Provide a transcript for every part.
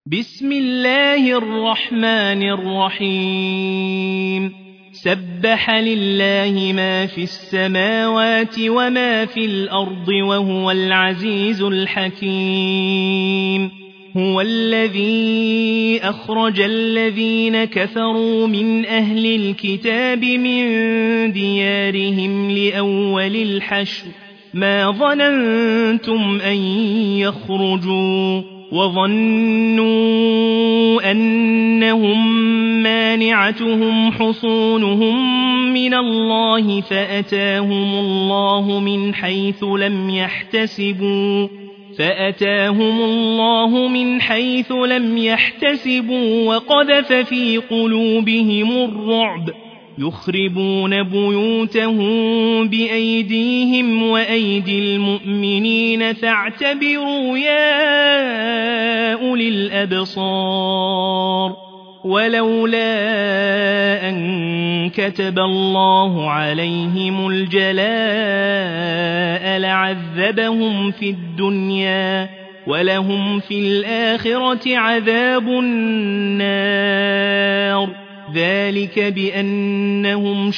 بسم الله الرحمن الرحيم سبح لله ما في السماوات وما في الأرض وهو العزيز الحكيم هو الذي أخرج الذين كفروا من أهل الكتاب من ديارهم لأول الحشر ما ظننتم أن يخرجوا وظنوا أنهم مانعتهم حصونهم من الله فأتاهم الله من حيث لم يحتسبوا وقذف في قلوبهم الرعب يخربون بيوتهم بأيديهم وأيدي المؤمنين فاعتبروا يا أولي الأبصار ولولا أن كتب الله عليهم الجلاء لعذبهم في الدنيا ولهم في الآخرة عذاب النار ذلك بأنهم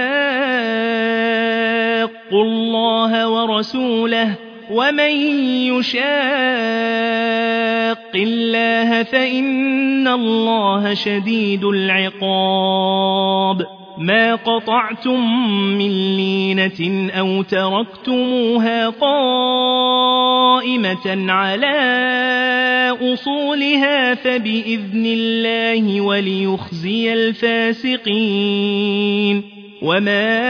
شاقوا الله ورسوله ومن يشاق الله فإن الله شديد العقاب ما قطعتم من لينة أو تركتموها قائمة على أصولها فبإذن الله وليخزي الفاسقين وما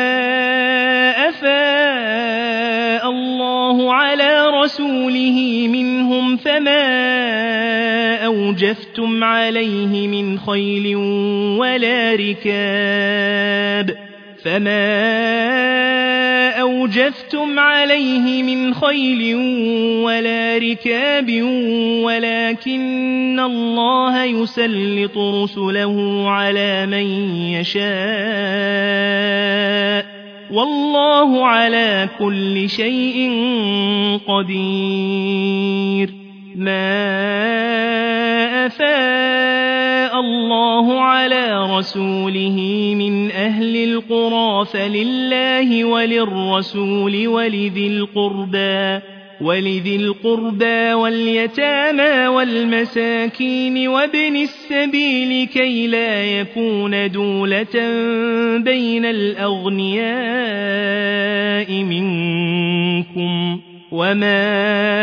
أفاء الله على رسوله منهم فما أوجفتم عليه من خيل ولا ركاب ولكن الله يسلط رسله على من يشاء والله على كل شيء قدير ما أفاء الله على رسوله من أهل القرى فلله وللرسول ولذي القربى واليتامى والمساكين وابن السبيل كي لا يكون دولة بين الأغنياء منكم وما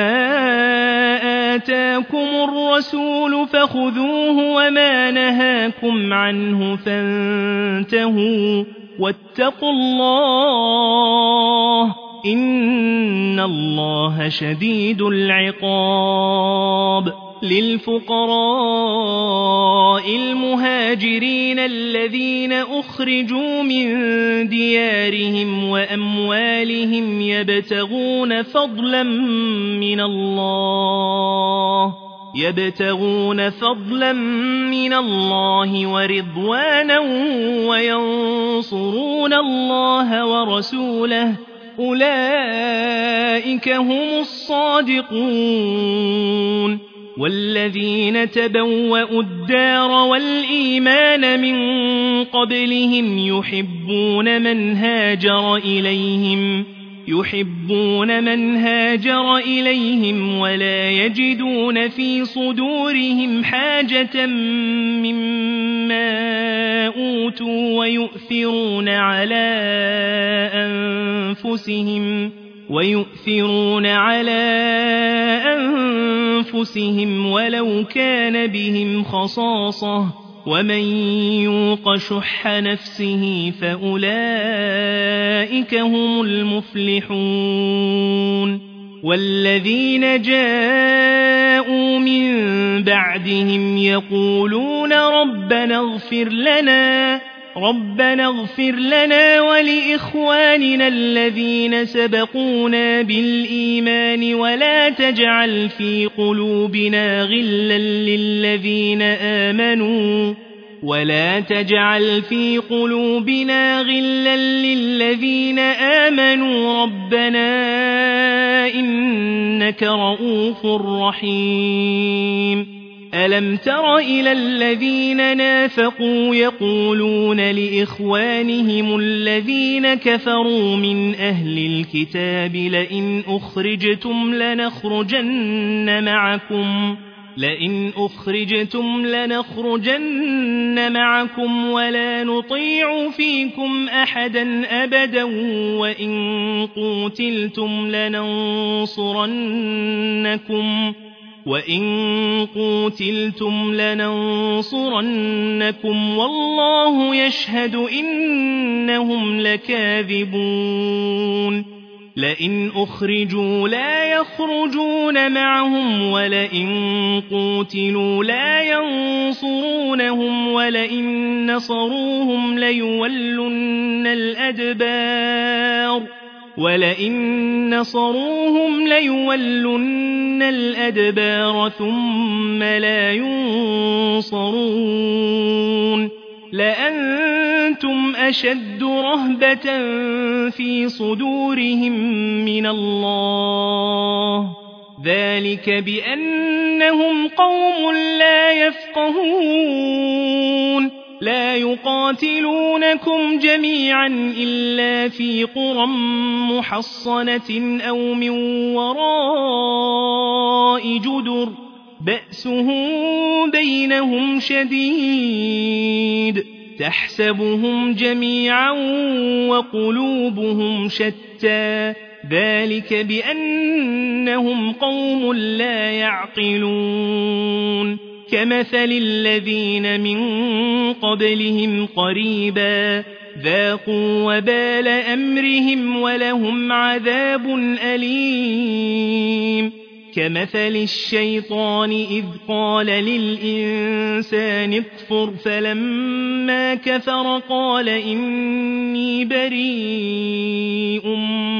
آتاكم الرسول فخذوه وما نهاكم عنه فانتهوا واتقوا الله إن الله شديد العقاب للفقراء المهاجرين الذين أخرجوا من ديارهم وأموالهم يبتغون فضلا من الله ورضوانا وينصرون الله ورسوله أولئك هم الصادقون والذين تبوأوا الدار والإيمان من قبلهم يحبون من هاجر إليهم ولا يجدون في صدورهم حاجة مما أوتوا ويؤثرون على أنفسهم ولو كان بهم خصاصة ومن يوق شح نفسه فأولئك هم المفلحون والذين جاءوا من بعدهم يقولون ربنا اغفر لنا ولإخواننا الذين سبقونا بالإيمان ولا تجعل في قلوبنا غلا للذين آمنوا ربنا إنك رؤوف رحيم ألم تر إلى الذين نافقوا يقولون لإخوانهم الذين كفروا من أهل الكتاب لئن أخرجتم لنخرجن معكم ولا نطيع فيكم أحدا أبدا وإن قوتلتم لننصرنكم والله يشهد إنهم لكاذبون لئن أخرجوا لا يخرجون معهم ولئن قوتلوا لا ينصرونهم ولئن نصروهم ليولن الأدبار ثم لا ينصرون لأنتم أشد رهبة في صدورهم من الله ذلك بأنهم قوم لا يفقهون لا يقاتلونكم جميعا إلا في قرى محصنة أو من وراء جدر بأسهم بينهم شديد تحسبهم جميعا وقلوبهم شتى ذلك بأنهم قوم لا يعقلون كمثل الذين من قبلهم قريبا ذاقوا وبال أمرهم ولهم عذاب أليم كمثل الشيطان إذ قال للإنسان اكفر فلما كفر قال إني بريء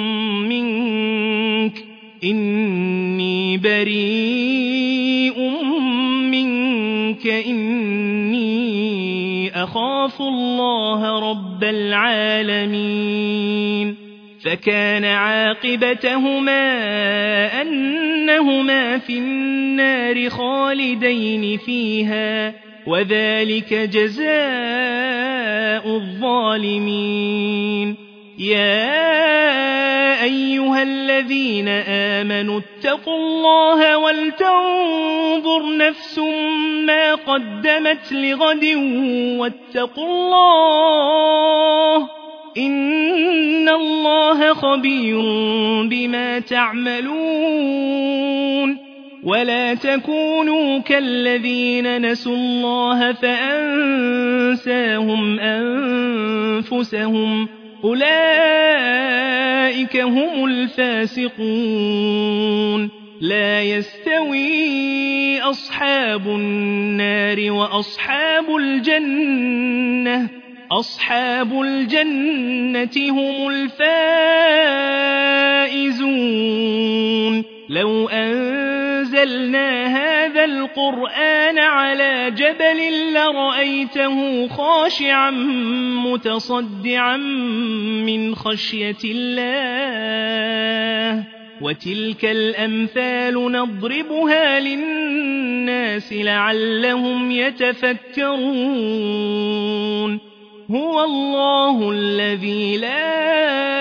منك إني أخاف الله رب العالمين فكان عاقبتهما أنهما في النار خالدين فيها وذلك جزاء الظالمين يا أيها الذين آمنوا اتقوا الله ولتنظر نفس ما قدمت لغد واتقوا الله إن الله خبير بما تعملون ولا تكونوا كالذين نسوا الله فأنساهم أنفسهم أولئك هم الفاسقون لا يستوي أصحاب النار وأصحاب الجنة هم الفائزون لو أنزلنا هذا القرآن على جبل لرأيته خاشعا متصدعا من خشية الله وتلك الأمثال نضربها للناس لعلهم يتفكرون هو الله الذي لا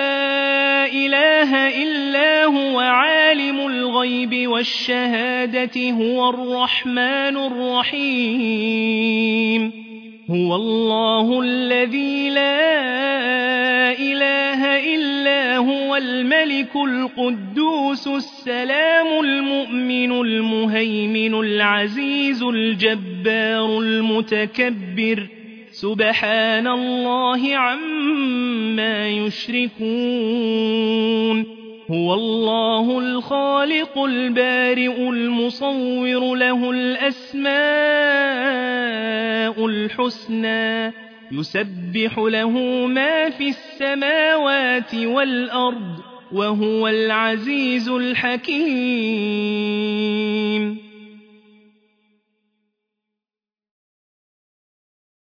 إله إلا هو عالم الغيب والشهادة هو الرحمن الرحيم هو الله الذي لا إله إلا هو الملك القدوس السلام المؤمن المهيمن العزيز الجبار المتكبر سبحان الله عما يشركون هو الله الخالق البارئ المصور له الأسماء الحسنى يسبح له ما في السماوات والأرض وهو العزيز الحكيم